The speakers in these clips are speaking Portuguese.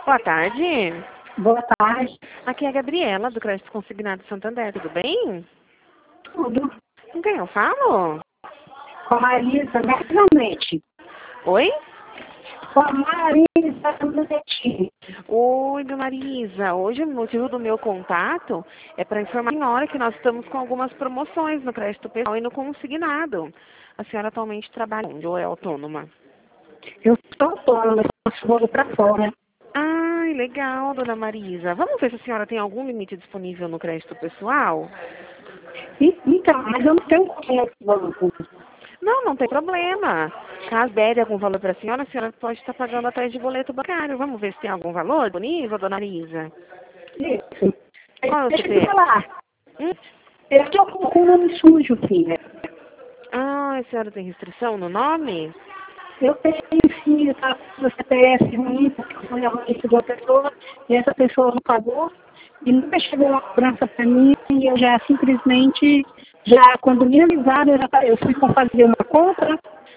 Boa tarde. Boa tarde. Aqui é a Gabriela, do Crédito Consignado Santander. Tudo bem? Tudo. Com quem eu falo? Com a Marisa, naturalmente. Oi? Com a Marisa Zanetti. Oi, dona Marisa. Hoje o motivo do meu contato é para informar a senhora que nós estamos com algumas promoções no crédito pessoal e no consignado. A senhora atualmente trabalha onde ou é autônoma? Eu estou autônoma, eu vou para fora. Ai, legal, dona Marisa. Vamos ver se a senhora tem algum limite disponível no crédito pessoal? Então, mas eu não tenho como esse banco. Não, não tem problema. Caso deve algum valor para a senhora pode estar pagando atrás de boleto bancário. Vamos ver se tem algum valor disponível, dona Marisa. Isso. Qual é o Deixa eu te CPF? falar. Hum? Eu estou com o nome sujo, filha. Ah, a senhora tem restrição no nome? Eu tenho sim, tá com o CPF ruim, porque foi a mãe de uma pessoa, e essa pessoa não pagou, e nunca chegou uma cobrança para mim, e eu já simplesmente, quando me avisaram, eu fui para fazer uma compra,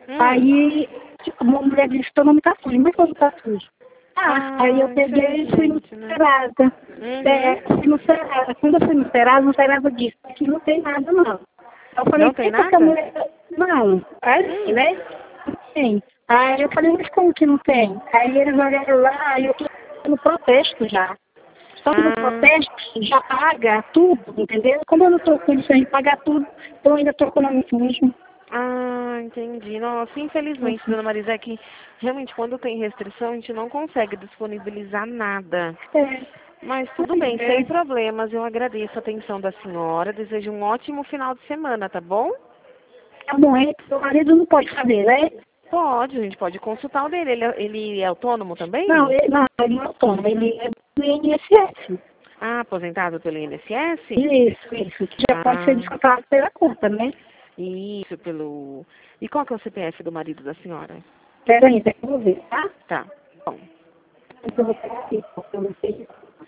aí uma mulher disse que o nome tá sujo, mas o nome tá sujo. Aí eu peguei e fui no infelizmente, né? Serasa. Fui no Serasa. Quando eu fui no Serasa disse que não tem nada, não. Eu falei, Não tem por que essa nada? mulher... Não, assim, né? Não tem. Aí eu falei, mas como que não tem? Aí eles olharam lá, aí eu tô no protesto já. Só que no protesto já paga tudo, entendeu? Como eu não tô com condição de pagar tudo, eu ainda tô com o nome sujo. Ah, entendi. Nossa, infelizmente, dona Marisa, é que realmente quando tem restrição a gente não consegue disponibilizar nada. Mas tudo bem, sem problemas. Eu agradeço a atenção da senhora. Desejo um ótimo final de semana, tá bom? Tá bom, aí o marido não pode saber, né? Pode, a gente pode consultar o dele. Ele é autônomo também? Não, ele não é autônomo, ele é do INSS. Ah, aposentado pelo INSS? Isso, que já pode ser descontado pela conta, né? Isso, pelo... E qual que é o CPF do marido da senhora? Peraí, que eu vou ver, tá? Tá, bom. Eu vou pegar aqui, porque eu não sei.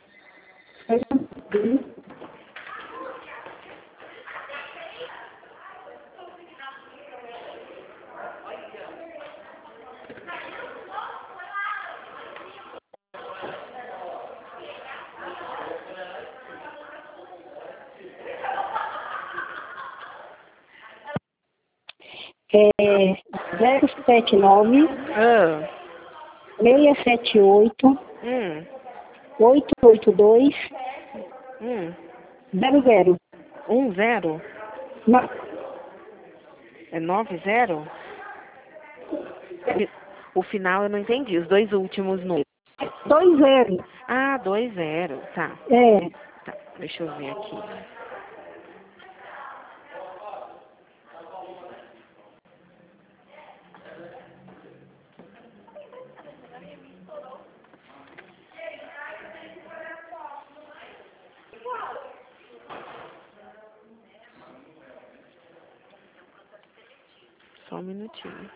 É 079 678 882 00. 10? Não, É 90? O final eu não entendi, os dois últimos números. 20. Ah, 20, tá. É. Tá, deixa eu ver aqui. Só um minutinho.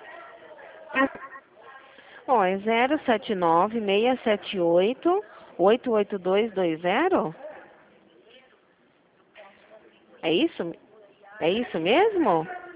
Ó, é 079 678 88220? É isso? É isso mesmo?